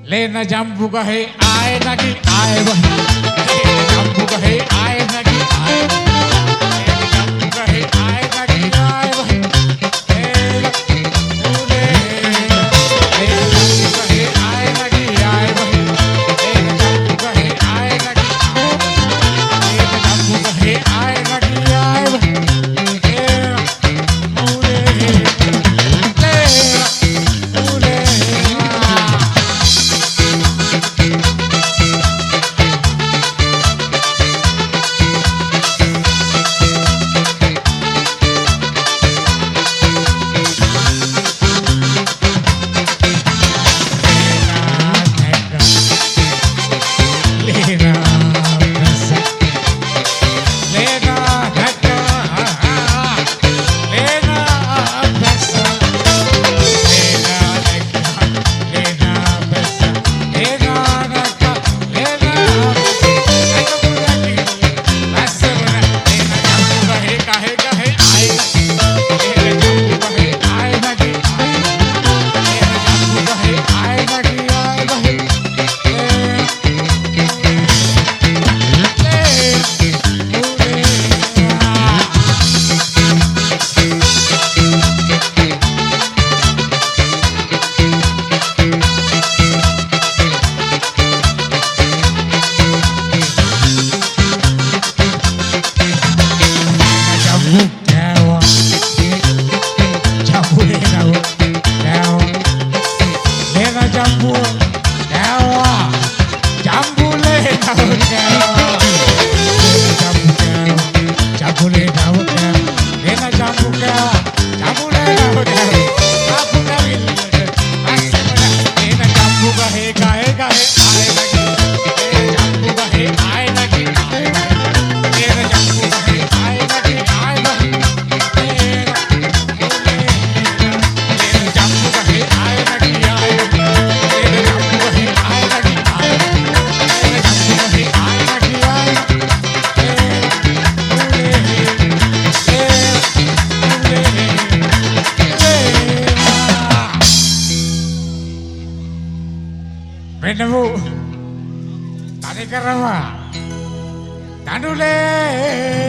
लेना जम्बू गहे आए नगी आए वही लेना जम्बू गहे आए नगी आए लेना जम्बू गहे आए नगी आए वही लेना जम्बू गहे आए नगी आए वही लेना जम्बू गहे आए नगी लेना जम्बू गहे आए नगी आए वही Benebu, tadi kerama, tanule.